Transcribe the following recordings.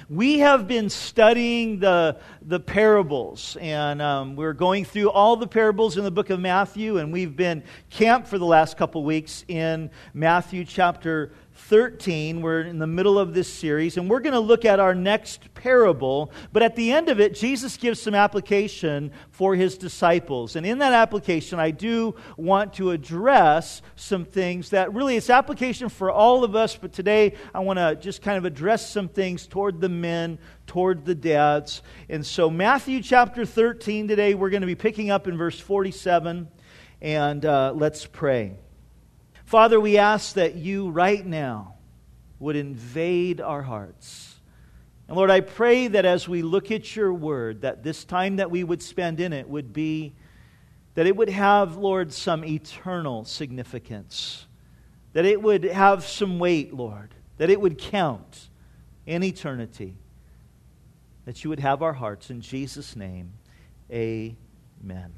We have been studying the parables, and we're going through all the parables in the book of Matthew, and we've been camped for the last couple weeks in Matthew chapter 13. We're in the middle of this series, and we're going to look at our next parable. But at the end of it, Jesus gives some application for His disciples. And in that application, I do want to address some things that really it's application for all of us. But today, I want to just kind of address some things toward the men, toward the dads. And so Matthew chapter 13 today, we're going to be picking up in verse 47. And let's pray. Father, we ask that You right now would invade our hearts. And Lord, I pray that as we look at Your Word, that this time that we would spend in it would be, that it would have, Lord, some eternal significance. That it would have some weight, Lord. That it would count in eternity. That You would have our hearts. In Jesus' name, amen.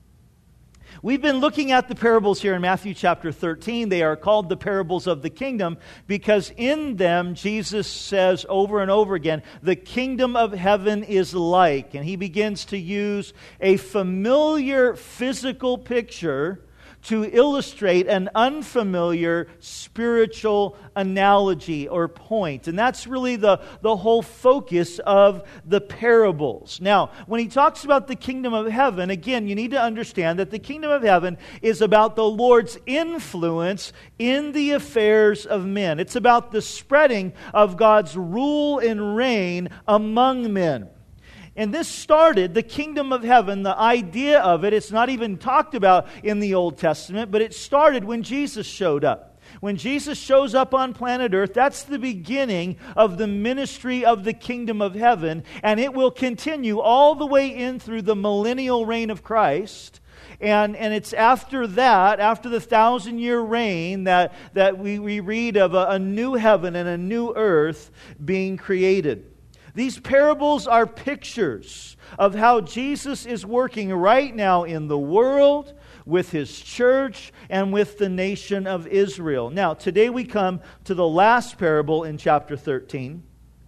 We've been looking at the parables here in Matthew chapter 13. They are called the parables of the kingdom because in them Jesus says over and over again, the kingdom of heaven is like. And He begins to use a familiar physical picture to illustrate an unfamiliar spiritual analogy or point. And that's really the whole focus of the parables. Now, when He talks about the kingdom of heaven, again, you need to understand that the kingdom of heaven is about the Lord's influence in the affairs of men. It's about the spreading of God's rule and reign among men. And this started, the kingdom of heaven, the idea of it, it's not even talked about in the Old Testament, but it started when Jesus showed up. When Jesus shows up on planet Earth, that's the beginning of the ministry of the kingdom of heaven, and it will continue all the way in through the millennial reign of Christ. And it's after that, after the 1,000-year reign, that we read of a new heaven and a new earth being created. These parables are pictures of how Jesus is working right now in the world, with His church, and with the nation of Israel. Now, today we come to the last parable in chapter 13.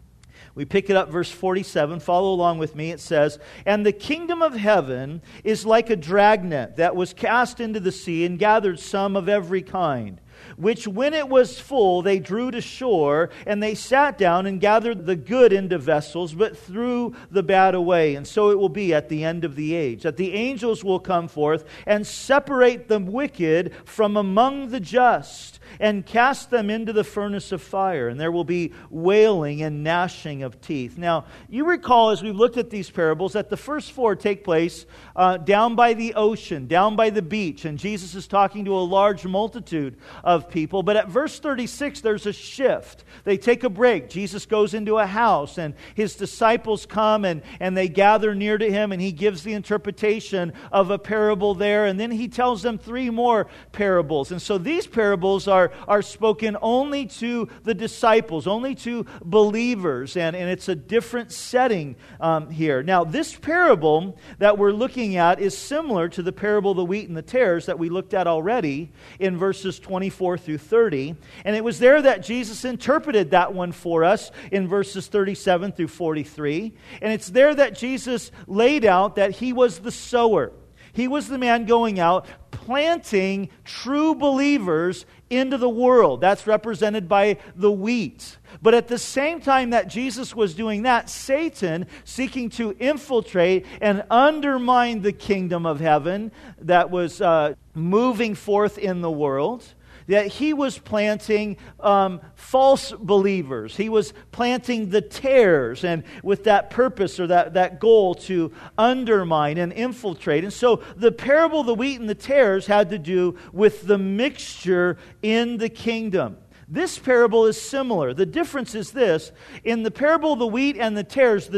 We pick it up, verse 47. Follow along with me. It says, "And the kingdom of heaven is like a dragnet that was cast into the sea and gathered some of every kind, which when it was full, they drew to shore, and they sat down and gathered the good into vessels, but threw the bad away. And so it will be at the end of the age, that the angels will come forth and separate the wicked from among the just, and cast them into the furnace of fire. And there will be wailing and gnashing of teeth." Now, you recall as we've looked at these parables that the first four take place down by the ocean, down by the beach. And Jesus is talking to a large multitude of people. But at verse 36, there's a shift. They take a break. Jesus goes into a house, and His disciples come and they gather near to Him, and He gives the interpretation of a parable there. And then He tells them three more parables. And so these parables are spoken only to the disciples, only to believers, and it's a different setting here. Now, this parable that we're looking at is similar to the parable of the wheat and the tares that we looked at already in verses 24 through 30, and it was there that Jesus interpreted that one for us in verses 37 through 43, and it's there that Jesus laid out that He was the sower. He was the man going out, planting true believers into the world. That's represented by the wheat. But at the same time that Jesus was doing that, Satan, seeking to infiltrate and undermine the kingdom of heaven that was moving forth in the world, that he was planting false believers. He was planting the tares, and with that purpose or that goal to undermine and infiltrate. And so the parable of the wheat and the tares had to do with the mixture in the kingdom. This parable is similar. The difference is this. In the parable of the wheat and the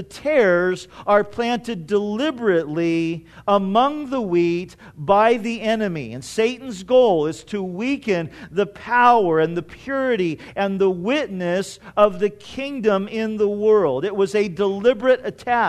tares are planted deliberately among the wheat by the enemy. And Satan's goal is to weaken the power and the purity and the witness of the kingdom in the world. It was a deliberate attack.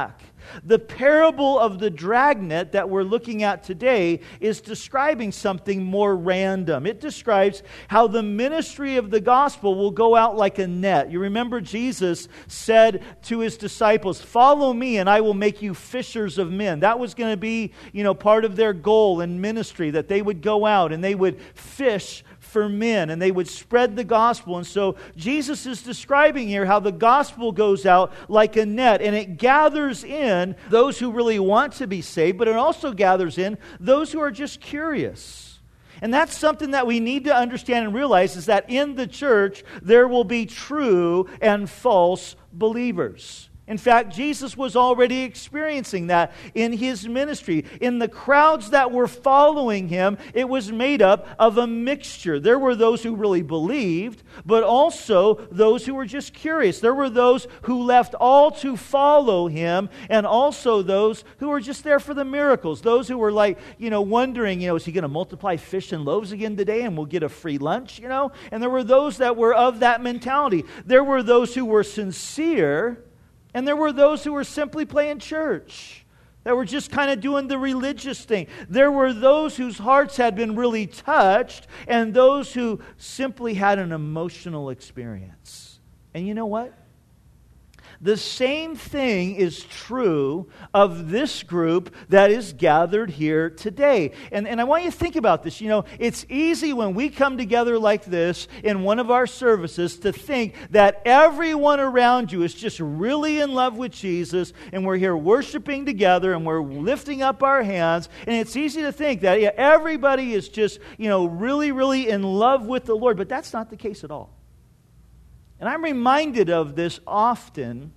The parable of the dragnet that we're looking at today is describing something more random. It describes how the ministry of the gospel will go out like a net. You remember Jesus said to his disciples, "Follow me and I will make you fishers of men." That was going to be, part of their goal in ministry, that they would go out and they would fish for men, and they would spread the gospel. And so Jesus is describing here how the gospel goes out like a net, and it gathers in those who really want to be saved, but it also gathers in those who are just curious. And that's something that we need to understand and realize, is that in the church there will be true and false believers. In fact, Jesus was already experiencing that in his ministry. In the crowds that were following him, it was made up of a mixture. There were those who really believed, but also those who were just curious. There were those who left all to follow him, and also those who were just there for the miracles. Those who were wondering, is he going to multiply fish and loaves again today and we'll get a free lunch, And there were those that were of that mentality. There were those who were sincere, and there were those who were simply playing church, that were just kind of doing the religious thing. There were those whose hearts had been really touched, and those who simply had an emotional experience. And you know what? The same thing is true of this group that is gathered here today. And I want you to think about this. It's easy when we come together like this in one of our services to think that everyone around you is just really in love with Jesus, and we're here worshiping together and we're lifting up our hands. And it's easy to think that everybody is just, really, really in love with the Lord. But that's not the case at all. And I'm reminded of this often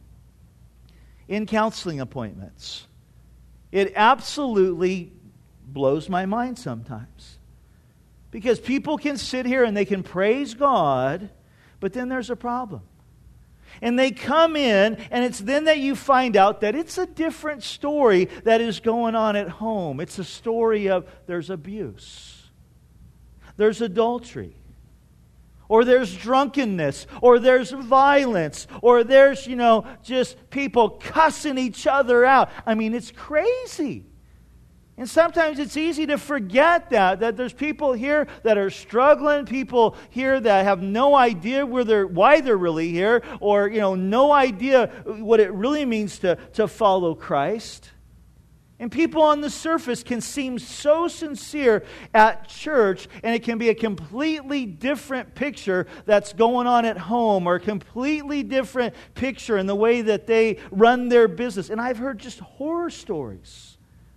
in counseling appointments. It absolutely blows my mind sometimes. Because people can sit here and they can praise God, but then there's a problem. And they come in, and it's then that you find out that it's a different story that is going on at home. It's a story of there's abuse, there's adultery, or there's drunkenness, or there's violence, or there's, just people cussing each other out. I mean, it's crazy. And sometimes it's easy to forget that there's people here that are struggling, people here that have no idea why they're really here, or, no idea what it really means to follow Christ. And people on the surface can seem so sincere at church, and it can be a completely different picture that's going on at home, or a completely different picture in the way that they run their business. And I've heard just horror stories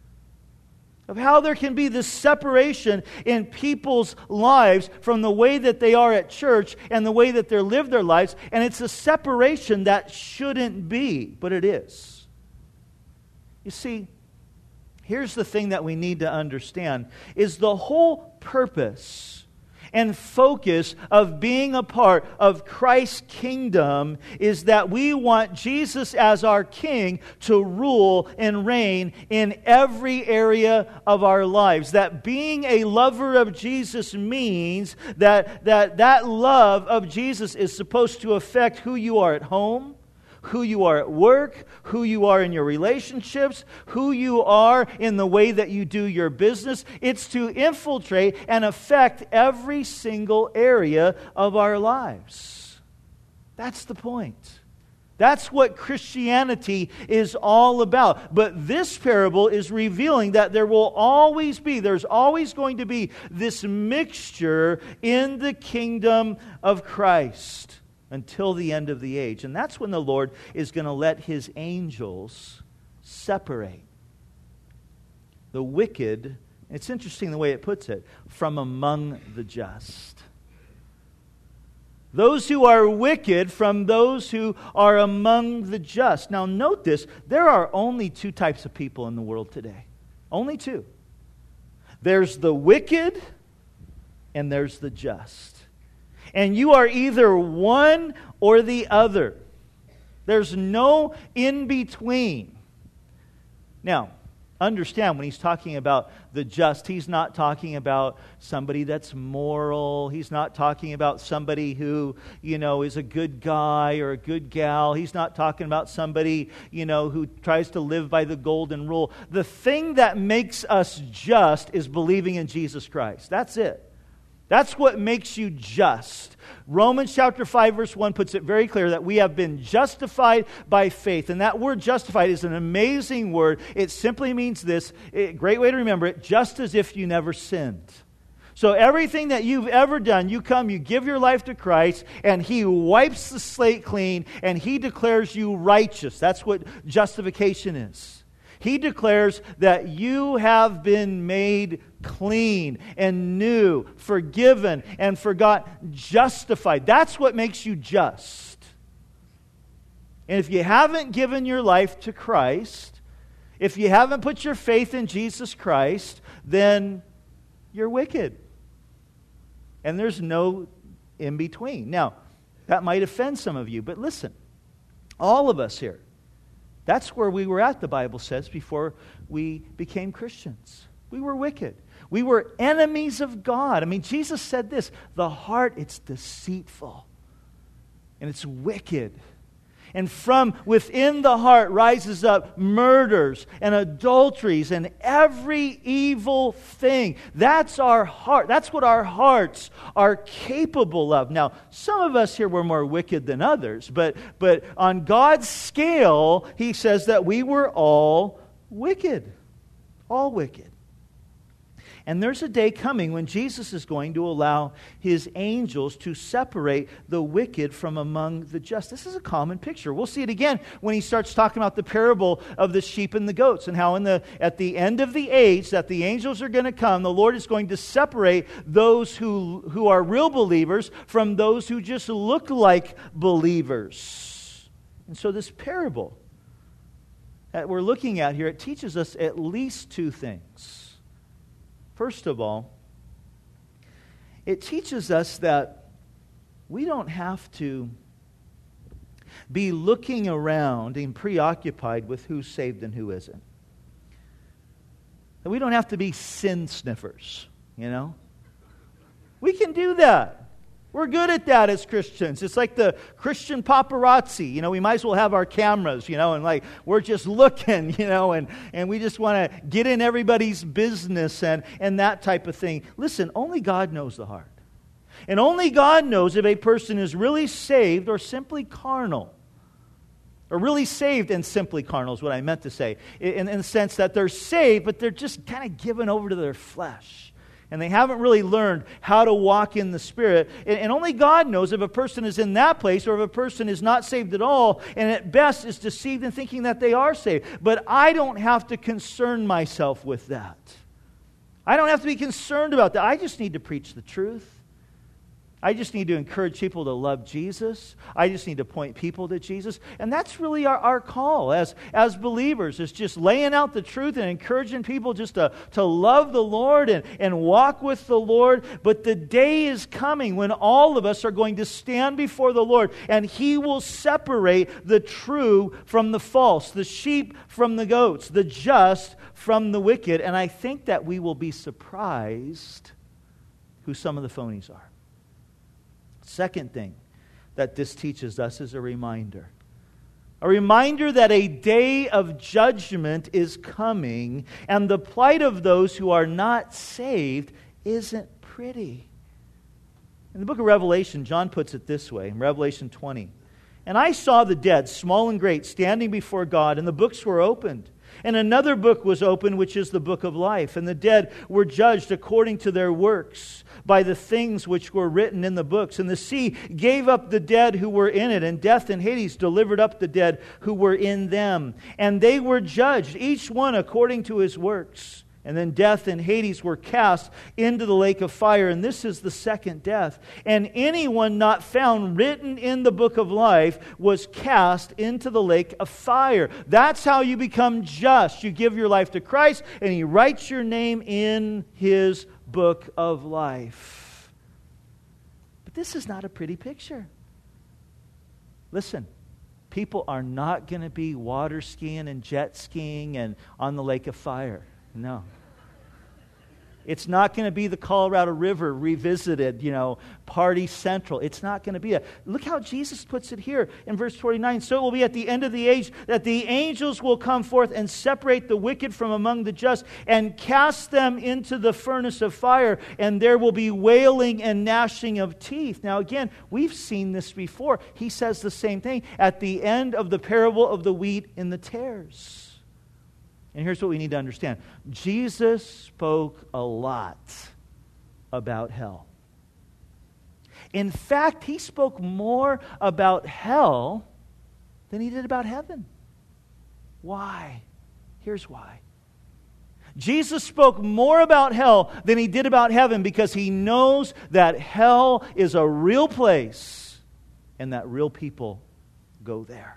of how there can be this separation in people's lives from the way that they are at church and the way that they live their lives. And it's a separation that shouldn't be, but it is. You see, here's the thing that we need to understand, is the whole purpose and focus of being a part of Christ's kingdom is that we want Jesus as our King to rule and reign in every area of our lives. That being a lover of Jesus means that love of Jesus is supposed to affect who you are at home, who you are at work, who you are in your relationships, who you are in the way that you do your business. It's to infiltrate and affect every single area of our lives. That's the point. That's what Christianity is all about. But this parable is revealing that there's always going to be this mixture in the kingdom of Christ until the end of the age. And that's when the Lord is going to let His angels separate the wicked, it's interesting the way it puts it, from among the just. Those who are wicked from those who are among the just. Now note this, there are only two types of people in the world today. Only two. There's the wicked and there's the just. And you are either one or the other. There's no in between. Now, understand when he's talking about the just, he's not talking about somebody that's moral. He's not talking about somebody who, is a good guy or a good gal. He's not talking about somebody, who tries to live by the golden rule. The thing that makes us just is believing in Jesus Christ. That's it. That's what makes you just. Romans chapter 5 verse 1 puts it very clear that we have been justified by faith. And that word justified is an amazing word. It simply means this, great way to remember it, just as if you never sinned. So everything that you've ever done, you give your life to Christ, and He wipes the slate clean, and He declares you righteous. That's what justification is. He declares that you have been made clean and new, forgiven and forgot, justified. That's what makes you just. And if you haven't given your life to Christ, if you haven't put your faith in Jesus Christ, then you're wicked. And there's no in between. Now, that might offend some of you, but listen, all of us here, that's where we were at, the Bible says, before we became Christians. We were wicked. We were enemies of God. I mean, Jesus said this, the heart, it's deceitful and it's wicked. And from within the heart rises up murders and adulteries and every evil thing. That's our heart. That's what our hearts are capable of. Now, some of us here were more wicked than others, but on God's scale, He says that we were all wicked. All wicked. And there's a day coming when Jesus is going to allow His angels to separate the wicked from among the just. This is a common picture. We'll see it again when He starts talking about the parable of the sheep and the goats, and how at the end of the age that the angels are going to come, the Lord is going to separate those who are real believers from those who just look like believers. And so this parable that we're looking at here, it teaches us at least two things. First of all, it teaches us that we don't have to be looking around and preoccupied with who's saved and who isn't. That we don't have to be sin sniffers, We can do that. We're good at that as Christians. It's like the Christian paparazzi. We might as well have our cameras, and we're just looking, and we just want to get in everybody's business and that type of thing. Listen, only God knows the heart. And only God knows if a person is really saved or simply carnal. Or really saved and simply carnal is what I meant to say. In the sense that they're saved, but they're just kind of given over to their flesh. And they haven't really learned how to walk in the Spirit. And only God knows if a person is in that place or if a person is not saved at all and at best is deceived in thinking that they are saved. But I don't have to concern myself with that. I don't have to be concerned about that. I just need to preach the truth. I just need to encourage people to love Jesus. I just need to point people to Jesus. And that's really our call as believers, is just laying out the truth and encouraging people just to love the Lord and walk with the Lord. But the day is coming when all of us are going to stand before the Lord, and He will separate the true from the false, the sheep from the goats, the just from the wicked. And I think that we will be surprised who some of the phonies are. Second thing that this teaches us is a reminder. A reminder that a day of judgment is coming, and the plight of those who are not saved isn't pretty. In the book of Revelation, John puts it this way, in Revelation 20. And I saw the dead, small and great, standing before God, and the books were opened. And another book was opened, which is the book of life. And the dead were judged according to their works by the things which were written in the books. And the sea gave up the dead who were in it, and death and Hades delivered up the dead who were in them. And they were judged, each one according to his works. And then death and Hades were cast into the lake of fire. And this is the second death. And anyone not found written in the book of life was cast into the lake of fire. That's how you become just. You give your life to Christ, and He writes your name in His book of life. But this is not a pretty picture. Listen, people are not going to be water skiing and jet skiing and on the lake of fire. No. It's not going to be the Colorado River revisited, party central. It's not going to be that. Look how Jesus puts it here in verse 49. So it will be at the end of the age that the angels will come forth and separate the wicked from among the just and cast them into the furnace of fire, and there will be wailing and gnashing of teeth. Now again, we've seen this before. He says the same thing at the end of the parable of the wheat and the tares. And here's what we need to understand. Jesus spoke a lot about hell. In fact, he spoke more about hell than he did about heaven. Why? Here's why. Jesus spoke more about hell than he did about heaven because he knows that hell is a real place and that real people go there.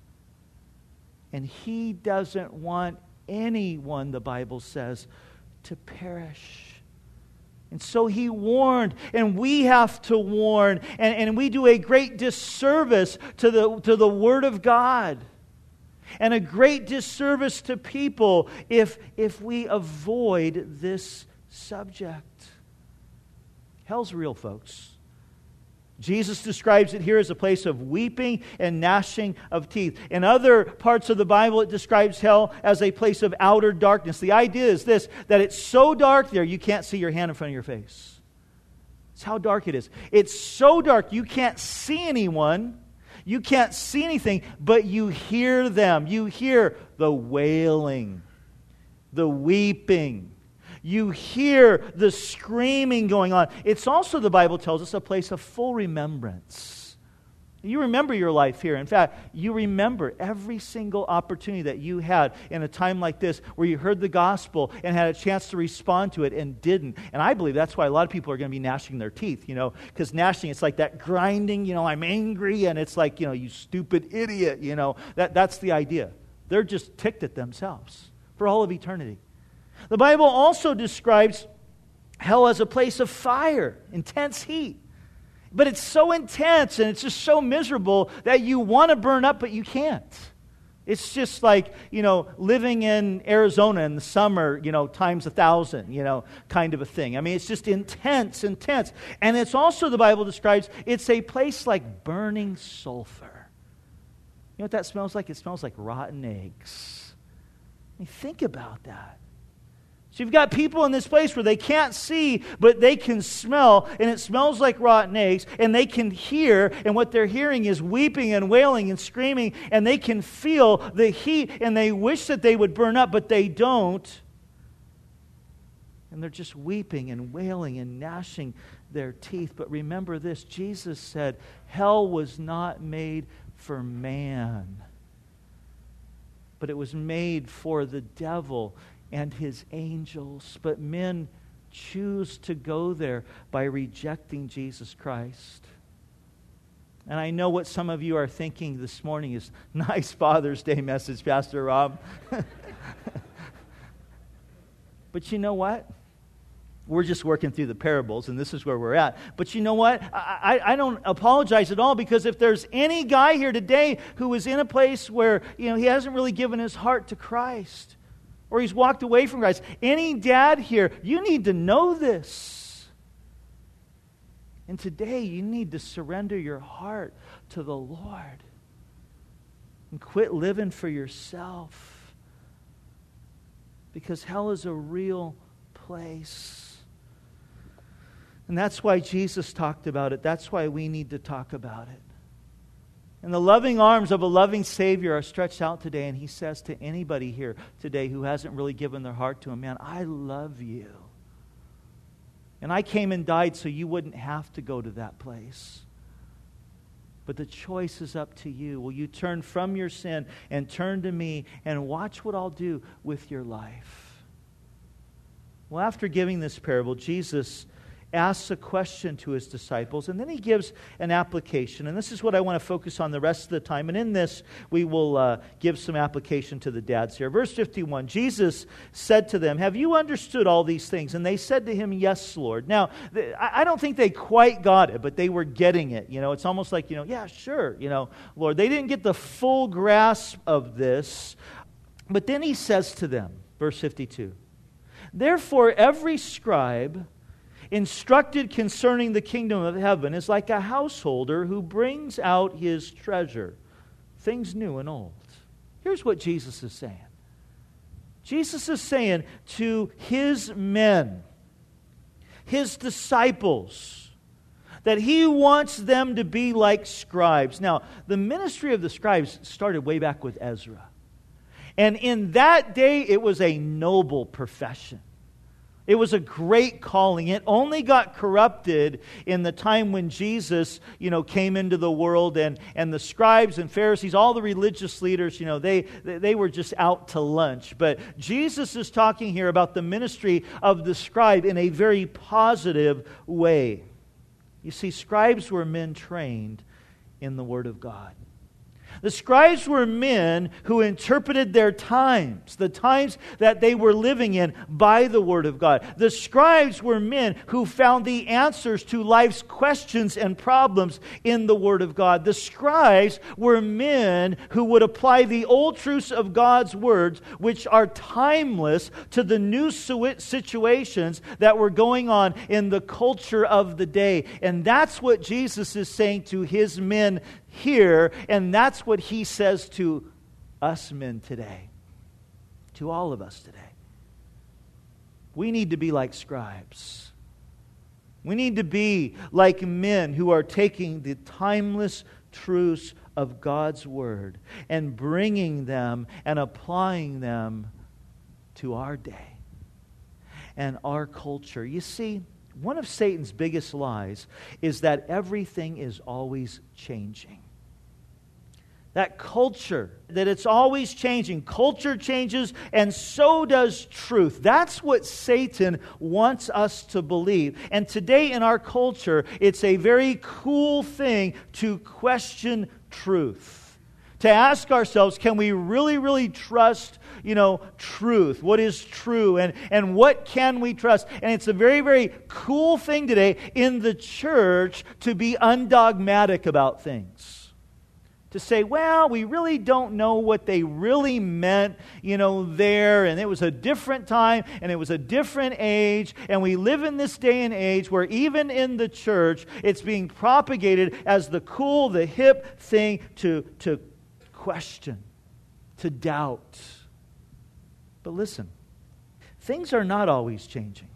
And he doesn't want anyone, the Bible says, to perish. And so he warned, and we have to warn, and we do a great disservice to the Word of God, and a great disservice to people if we avoid this subject. Hell's real, folks. Jesus describes it here as a place of weeping and gnashing of teeth. In other parts of the Bible, it describes hell as a place of outer darkness. The idea is this, that it's so dark there you can't see your hand in front of your face. It's how dark it is. It's so dark you can't see anyone, you can't see anything, but you hear them. You hear the wailing, the weeping. You hear the screaming going on. It's also, the Bible tells us, a place of full remembrance. You remember your life here. In fact, you remember every single opportunity that you had in a time like this where you heard the gospel and had a chance to respond to it and didn't. And I believe that's why a lot of people are going to be gnashing their teeth, because gnashing, it's like that grinding, I'm angry, and it's like, you stupid idiot, That's the idea. They're just ticked at themselves for all of eternity. The Bible also describes hell as a place of fire, intense heat. But it's so intense and it's just so miserable that you want to burn up, but you can't. It's just like, living in Arizona in the summer, times 1,000, kind of a thing. I mean, it's just intense. And it's also, the Bible describes, it's a place like burning sulfur. You know what that smells like? It smells like rotten eggs. I mean, think about that. So you've got people in this place where they can't see, but they can smell, and it smells like rotten eggs, and they can hear, and what they're hearing is weeping and wailing and screaming, and they can feel the heat, and they wish that they would burn up, but they don't. And they're just weeping and wailing and gnashing their teeth. But remember this, Jesus said, hell was not made for man, but it was made for the devil and his angels. But men choose to go there by rejecting Jesus Christ. And I know what some of you are thinking this morning is, nice Father's Day message, Pastor Rob. But you know what? We're just working through the parables, and this is where we're at. But you know what? I don't apologize at all, because if there's any guy here today who is in a place where he hasn't really given his heart to Christ, or he's walked away from Christ, any dad here, you need to know this. And today you need to surrender your heart to the Lord and quit living for yourself, because hell is a real place. And that's why Jesus talked about it. That's why we need to talk about it. And the loving arms of a loving Savior are stretched out today, and He says to anybody here today who hasn't really given their heart to Him, man, I love you. And I came and died so you wouldn't have to go to that place. But the choice is up to you. Will you turn from your sin and turn to me and watch what I'll do with your life? Well, after giving this parable, Jesus asks a question to his disciples, and then he gives an application. And this is what I want to focus on the rest of the time. And in this, we will give some application to the dads here. Verse 51, Jesus said to them, "Have you understood all these things?" And they said to him, "Yes, Lord." Now, I don't think they quite got it, but they were getting it. It's almost like, yeah, sure, Lord. They didn't get the full grasp of this. But then he says to them, verse 52, "Therefore every scribe instructed concerning the kingdom of heaven is like a householder who brings out his treasure, things new and old." Here's what Jesus is saying. Jesus is saying to his men, his disciples, that he wants them to be like scribes. Now, the ministry of the scribes started way back with Ezra. And in that day, it was a noble profession. It was a great calling. It only got corrupted in the time when Jesus, came into the world, and the scribes and Pharisees, all the religious leaders, they were just out to lunch. But Jesus is talking here about the ministry of the scribe in a very positive way. You see, scribes were men trained in the Word of God. The scribes were men who interpreted their times, the times that they were living in, by the Word of God. The scribes were men who found the answers to life's questions and problems in the Word of God. The scribes were men who would apply the old truths of God's words, which are timeless, to the new situations that were going on in the culture of the day. And that's what Jesus is saying to his men here, and that's what he says to us men today, to all of us today. We need to be like scribes. We need to be like men who are taking the timeless truths of God's Word and bringing them and applying them to our day and our culture. You see, one of Satan's biggest lies is that everything is always changing. That culture, that it's always changing. Culture changes, and so does truth. That's what Satan wants us to believe. And today in our culture, it's a very cool thing to question truth. To ask ourselves, can we really, really trust, truth? What is true? And what can we trust? And it's a very, very cool thing today in the church to be undogmatic about things. To say, well, we really don't know what they really meant, there, and it was a different time, and it was a different age, and we live in this day and age where even in the church, it's being propagated as the cool, the hip thing to question, to doubt. But listen, things are not always changing.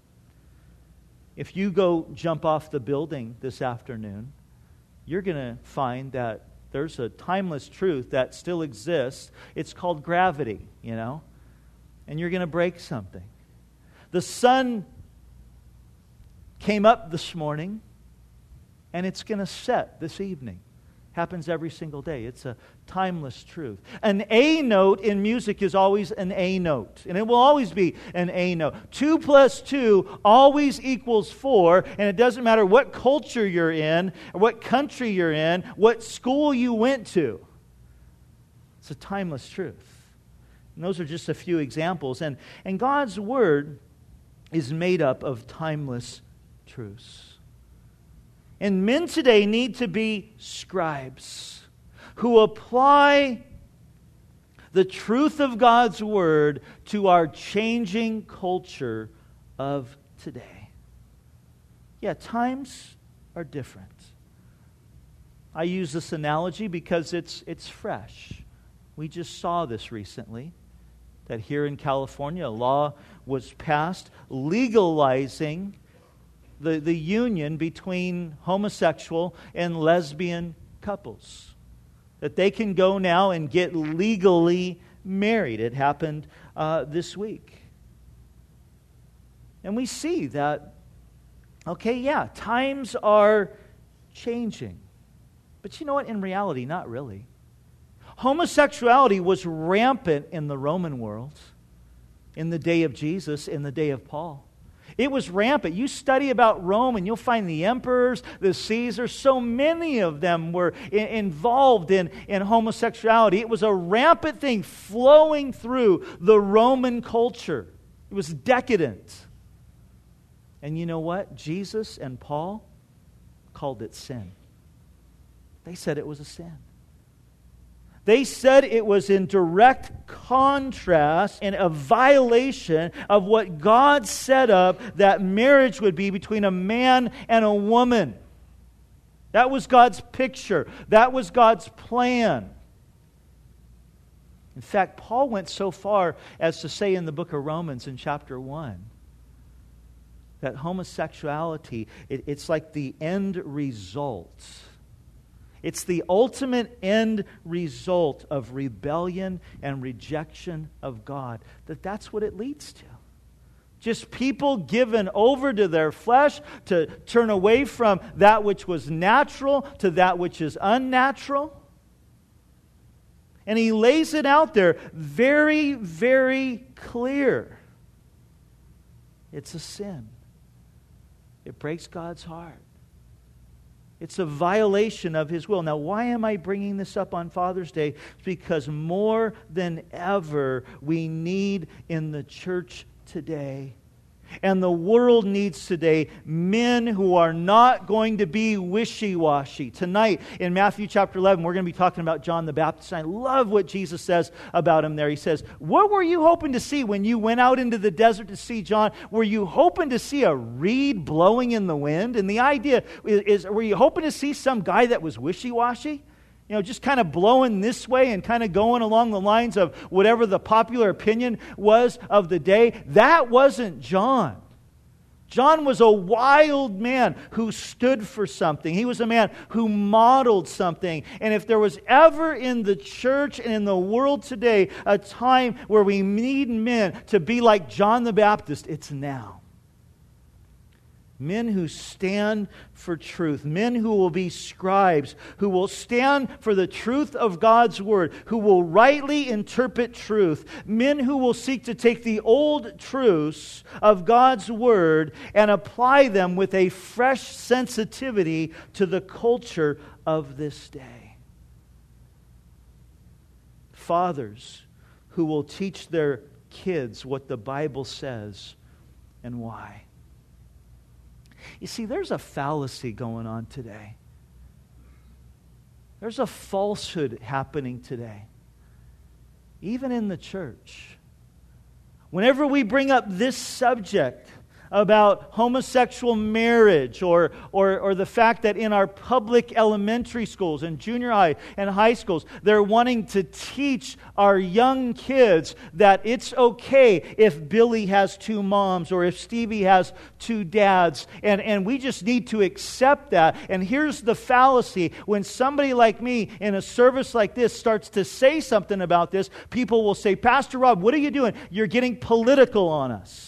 If you go jump off the building this afternoon, you're going to find that there's a timeless truth that still exists. It's called gravity, and you're going to break something. The sun came up this morning, and it's going to set this evening. Happens every single day. It's a timeless truth. An A note in music is always an A note. And it will always be an A note. 2 + 2 always equals 4. And it doesn't matter what culture you're in, or what country you're in, what school you went to. It's a timeless truth. And those are just a few examples. And God's Word is made up of timeless truths. And men today need to be scribes who apply the truth of God's Word to our changing culture of today. Yeah, times are different. I use this analogy because it's fresh. We just saw this recently, that here in California, a law was passed legalizing the union between homosexual and lesbian couples. That they can go now and get legally married. It happened this week. And we see that, times are changing. But you know what? In reality, not really. Homosexuality was rampant in the Roman world, in the day of Jesus, in the day of Paul. It was rampant. You study about Rome and you'll find the emperors, the Caesars, so many of them were involved in homosexuality. It was a rampant thing flowing through the Roman culture. It was decadent. And you know what? Jesus and Paul called it sin. They said it was a sin. They said it was in direct contrast and a violation of what God set up that marriage would be between a man and a woman. That was God's picture. That was God's plan. In fact, Paul went so far as to say in the book of Romans in chapter 1 that homosexuality, it's like the end result. It's the ultimate end result of rebellion and rejection of God. That's what it leads to. Just people given over to their flesh to turn away from that which was natural to that which is unnatural. And he lays it out there very, very clear. It's a sin. It breaks God's heart. It's a violation of His will. Now, why am I bringing this up on Father's Day? It's because more than ever, we need in the church today, and the world needs today, men who are not going to be wishy-washy. Tonight, in Matthew chapter 11, we're going to be talking about John the Baptist. I love what Jesus says about him there. He says, what were you hoping to see when you went out into the desert to see John? Were you hoping to see a reed blowing in the wind? And the idea is, were you hoping to see some guy that was wishy-washy? You know, just kind of blowing this way and kind of going along the lines of whatever the popular opinion was of the day. That wasn't John. John was a wild man who stood for something. He was a man who modeled something. And if there was ever in the church and in the world today a time where we need men to be like John the Baptist, it's now. Men who stand for truth. Men who will be scribes. Who will stand for the truth of God's Word. Who will rightly interpret truth. Men who will seek to take the old truths of God's Word and apply them with a fresh sensitivity to the culture of this day. Fathers who will teach their kids what the Bible says and why. You see, there's a fallacy going on today. There's a falsehood happening today, even in the church. Whenever we bring up this subject about homosexual marriage or the fact that in our public elementary schools and junior high and high schools, they're wanting to teach our young kids that it's okay if Billy has two moms or if Stevie has two dads, and we just need to accept that. And here's the fallacy. When somebody like me in a service like this starts to say something about this, people will say, Pastor Rob, what are you doing? You're getting political on us.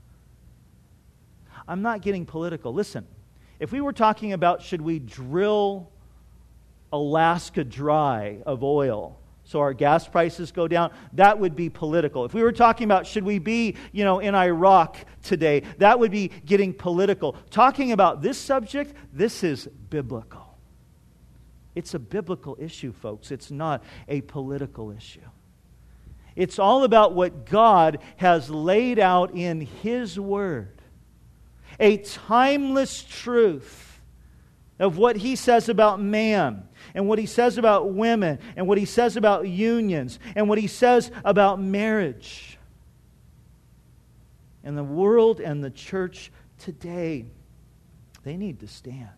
I'm not getting political. Listen, if we were talking about should we drill Alaska dry of oil so our gas prices go down, that would be political. If we were talking about should we be, in Iraq today, that would be getting political. Talking about this subject, this is biblical. It's a biblical issue, folks. It's not a political issue. It's all about what God has laid out in His Word. A timeless truth of what He says about man and what He says about women and what He says about unions and what He says about marriage. And the world and the church today, they need to stand.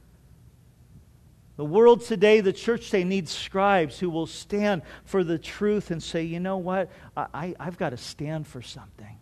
The world today, the church today needs scribes who will stand for the truth and say, you know what, I've got to stand for something.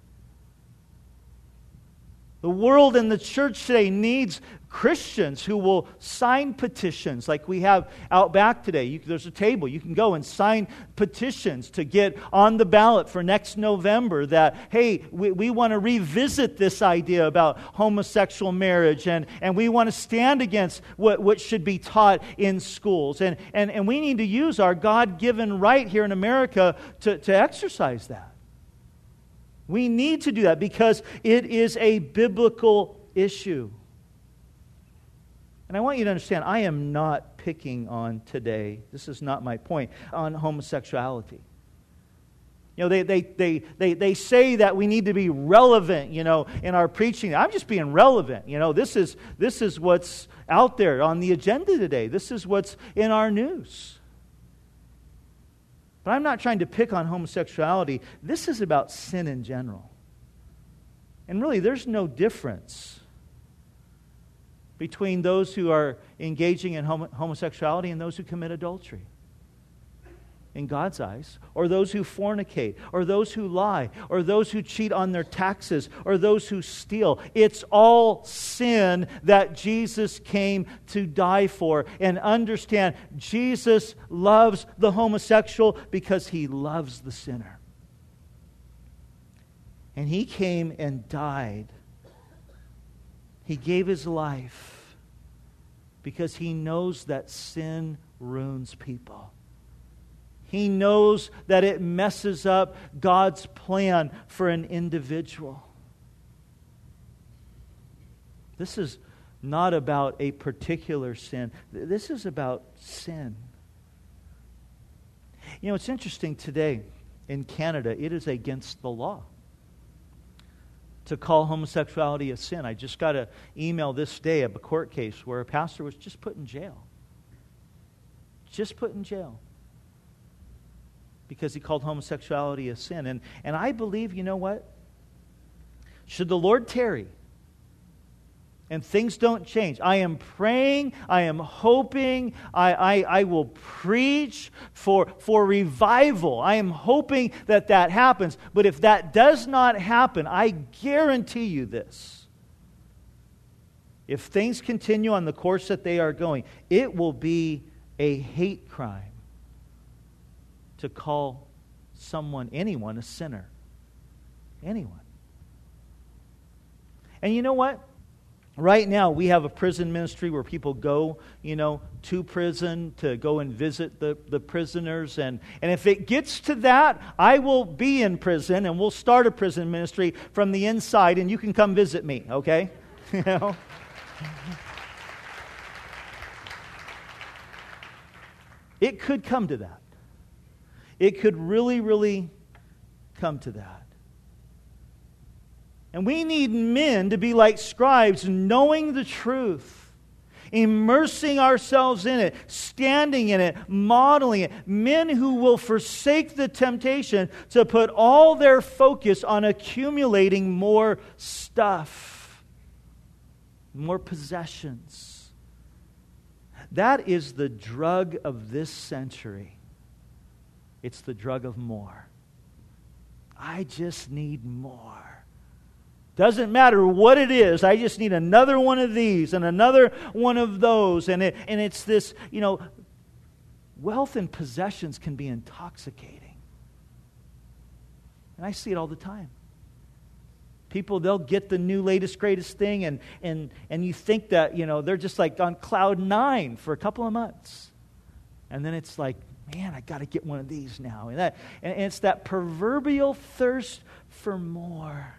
The world and the church today needs Christians who will sign petitions like we have out back today. There's a table. You can go and sign petitions to get on the ballot for next November that, hey, we want to revisit this idea about homosexual marriage and we want to stand against what should be taught in schools. And we need to use our God-given right here in America to exercise that. We need to do that because it is a biblical issue. And I want you to understand, I am not picking on today, this is not my point, on homosexuality. You know, they say that we need to be relevant, you know, in our preaching. I'm just being relevant. You know, this is what's out there on the agenda today. This is what's in our news. But I'm not trying to pick on homosexuality. This is about sin in general. And really, there's no difference between those who are engaging in homosexuality and those who commit adultery in God's eyes, or those who fornicate, or those who lie, or those who cheat on their taxes, or those who steal. It's all sin that Jesus came to die for. And understand, Jesus loves the homosexual because He loves the sinner. And He came and died. He gave His life because He knows that sin ruins people. He knows that it messes up God's plan for an individual. This is not about a particular sin. This is about sin. You know, it's interesting today in Canada, it is against the law to call homosexuality a sin. I just got an email this day of a court case where a pastor was just put in jail. Just put in jail. Because he called homosexuality a sin. And I believe, you know what? Should the Lord tarry and things don't change, I am praying, I am hoping, I will preach for revival. I am hoping that happens. But if that does not happen, I guarantee you this. If things continue on the course that they are going, it will be a hate crime to call anyone, a sinner. Anyone. And you know what? Right now, we have a prison ministry where people go, you know, to prison to go and visit the prisoners. And if it gets to that, I will be in prison and we'll start a prison ministry from the inside and you can come visit me, okay? You know? It could come to that. It could really, really come to that. And we need men to be like scribes, knowing the truth, immersing ourselves in it, standing in it, modeling it. Men who will forsake the temptation to put all their focus on accumulating more stuff, more possessions. That is the drug of this century. It's the drug of more. I just need more. Doesn't matter what it is. I just need another one of these and another one of those. And it's this, you know, wealth and possessions can be intoxicating. And I see it all the time. People, they'll get the new latest, greatest thing and you think that, you know, they're just like on cloud 9 for a couple of months. And then it's like, man, I got to get one of these now. And it's that proverbial thirst for more.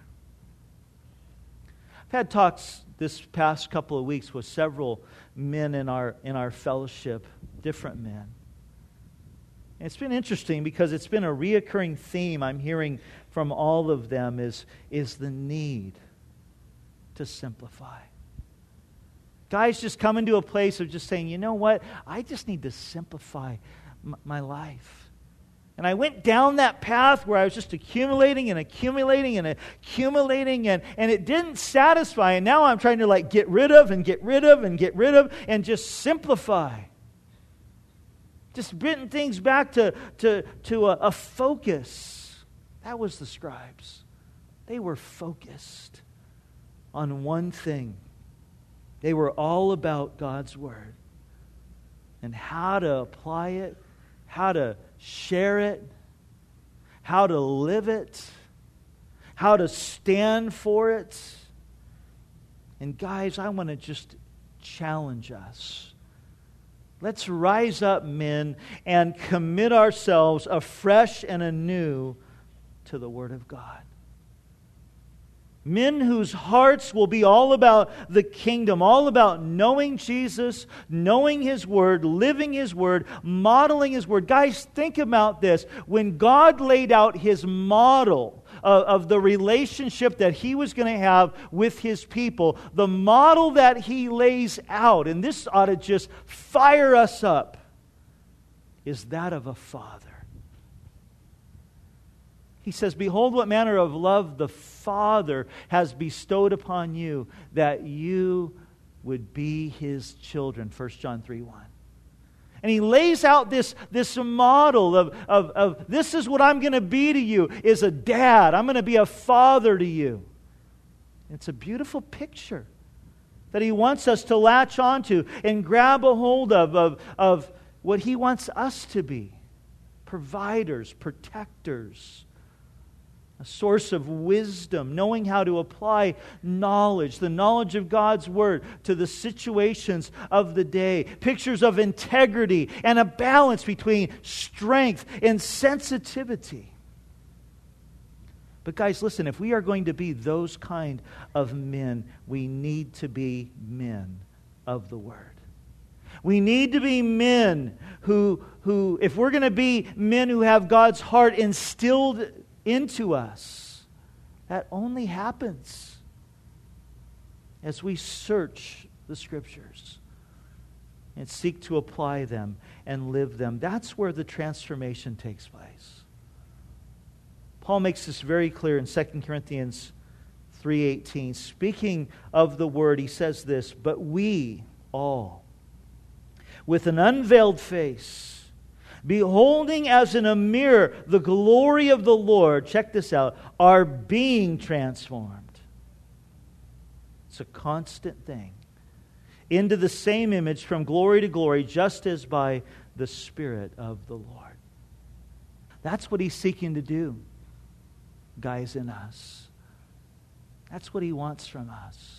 I've had talks this past couple of weeks with several men in our fellowship, different men. And it's been interesting because it's been a reoccurring theme I'm hearing from all of them is the need to simplify. Guys just come into a place of just saying, you know what? I just need to simplify my life. And I went down that path where I was just accumulating and accumulating and accumulating and it didn't satisfy. And now I'm trying to like get rid of and get rid of and get rid of and just simplify. Just bring things back to a focus. That was the scribes. They were focused on one thing. They were all about God's Word and how to apply it, how to share it, how to live it, how to stand for it. And guys, I want to just challenge us. Let's rise up, men, and commit ourselves afresh and anew to the Word of God. Men whose hearts will be all about the kingdom, all about knowing Jesus, knowing His Word, living His Word, modeling His Word. Guys, think about this. When God laid out His model of the relationship that He was going to have with His people, the model that He lays out, and this ought to just fire us up, is that of a father. He says, "Behold, what manner of love the Father has bestowed upon you, that you would be His children." 1 John 3:1. And He lays out this model of this is what I'm going to be to you, is a dad. I'm going to be a father to you. It's a beautiful picture that He wants us to latch onto and grab a hold of what He wants us to be. Providers, protectors, a source of wisdom, knowing how to apply knowledge, the knowledge of God's Word to the situations of the day. Pictures of integrity and a balance between strength and sensitivity. But guys, listen, if we are going to be those kind of men, we need to be men of the Word. We need to be men who if we're going to be men who have God's heart instilled into us, that only happens as we search the Scriptures and seek to apply them and live them. That's where the transformation takes place. Paul makes this very clear in 2 Corinthians 3:18. Speaking of the Word, he says this, "But we all, with an unveiled face, beholding as in a mirror the glory of the Lord," check this out, "are being transformed." It's a constant thing. "Into the same image from glory to glory, just as by the Spirit of the Lord." That's what He's seeking to do, guys, in us. That's what He wants from us.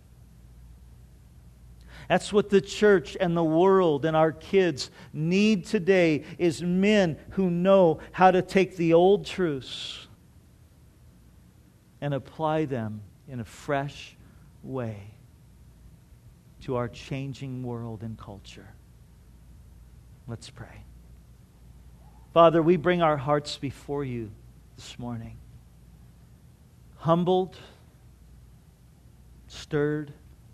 That's what the church and the world and our kids need today, is men who know how to take the old truths and apply them in a fresh way to our changing world and culture. Let's pray. Father, we bring our hearts before You this morning, humbled, stirred.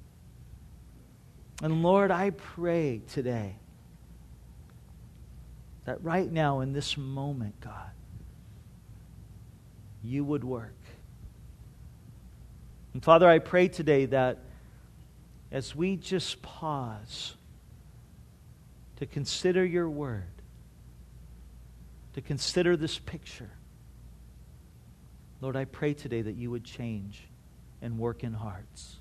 And Lord, I pray today that right now in this moment, God, You would work. And Father, I pray today that as we just pause to consider Your Word, to consider this picture, Lord, I pray today that You would change and work in hearts.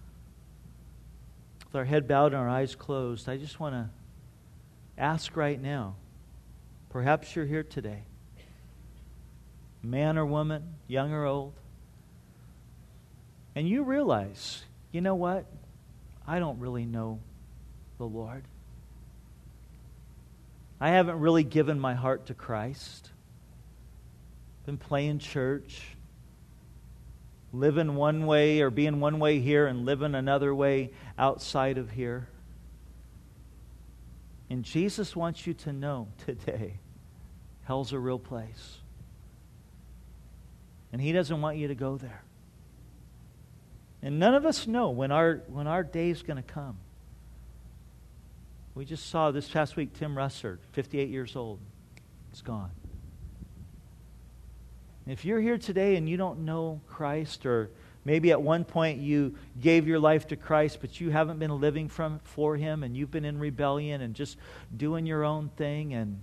With our head bowed and our eyes closed, I just want to ask right now, perhaps you're here today, man or woman, young or old, and you realize, you know what? I don't really know the Lord. I haven't really given my heart to Christ. Been playing church, living one way or being one way here and living another way outside of here. And Jesus wants you to know today, hell's a real place. And He doesn't want you to go there. And none of us know when our day's going to come. We just saw this past week Tim Russert, 58 years old. He's gone. If you're here today and you don't know Christ, or maybe at one point you gave your life to Christ, but you haven't been living for Him, and you've been in rebellion and just doing your own thing, and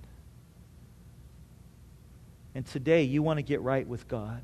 today you want to get right with God,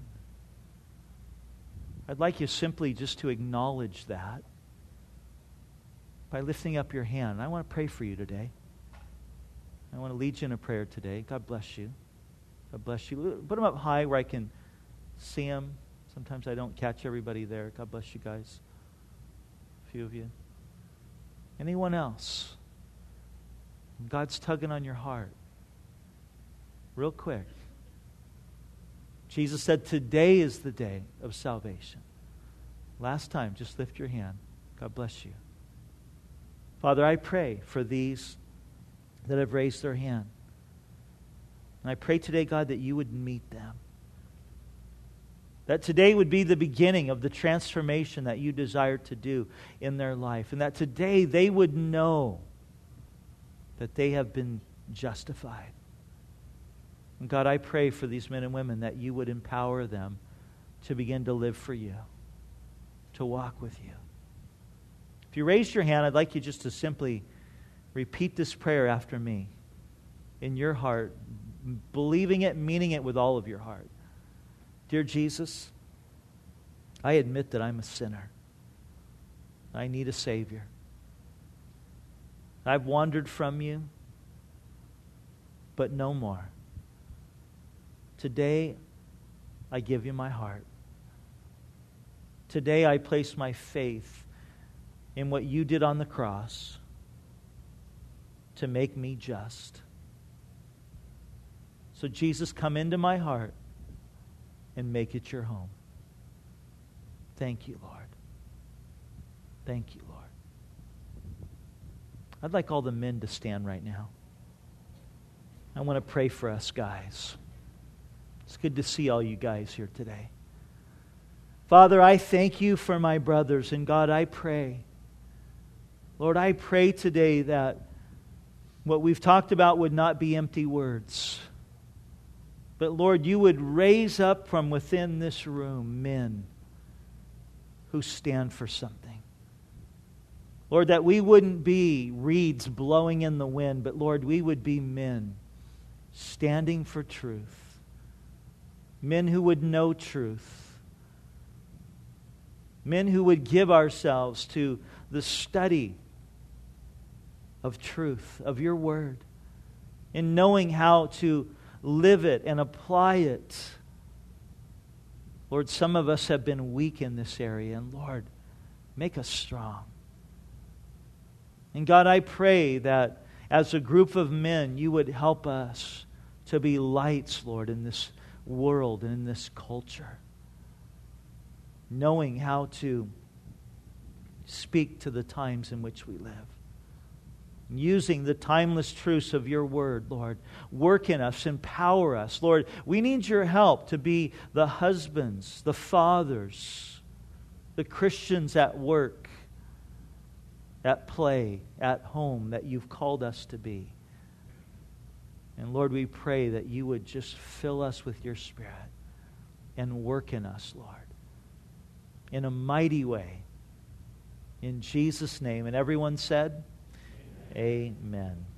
I'd like you simply just to acknowledge that by lifting up your hand. I want to pray for you today. I want to lead you in a prayer today. God bless you. God bless you. Put them up high where I can see them. Sometimes I don't catch everybody there. God bless you guys. A few of you. Anyone else? God's tugging on your heart. Real quick. Jesus said today is the day of salvation. Last time, just lift your hand. God bless you. Father, I pray for these that have raised their hand. And I pray today, God, that you would meet them. That today would be the beginning of the transformation that you desire to do in their life. And that today they would know that they have been justified. And God, I pray for these men and women that you would empower them to begin to live for you, to walk with you. If you raised your hand, I'd like you just to simply repeat this prayer after me in your heart, believing it, meaning it with all of your heart. Dear Jesus, I admit that I'm a sinner. I need a Savior. I've wandered from you, but no more. Today, I give you my heart. Today, I place my faith in what you did on the cross to make me just. So, Jesus, come into my heart and make it your home. Thank you, Lord. Thank you, Lord. I'd like all the men to stand right now. I want to pray for us guys. It's good to see all you guys here today. Father, I thank you for my brothers, and God, I pray. Lord, I pray today that what we've talked about would not be empty words. But Lord, you would raise up from within this room men who stand for something. Lord, that we wouldn't be reeds blowing in the wind, but Lord, we would be men standing for truth. Men who would know truth. Men who would give ourselves to the study of truth, of your word, in knowing how to live it and apply it. Lord, some of us have been weak in this area, and Lord, make us strong. And God, I pray that as a group of men, you would help us to be lights, Lord, in this world and in this culture. Knowing how to speak to the times in which we live. Using the timeless truths of your word, Lord. Work in us, empower us. Lord, we need your help to be the husbands, the fathers, the Christians at work, at play, at home that you've called us to be. And Lord, we pray that you would just fill us with your Spirit and work in us, Lord, in a mighty way. In Jesus' name. And everyone said, Amen.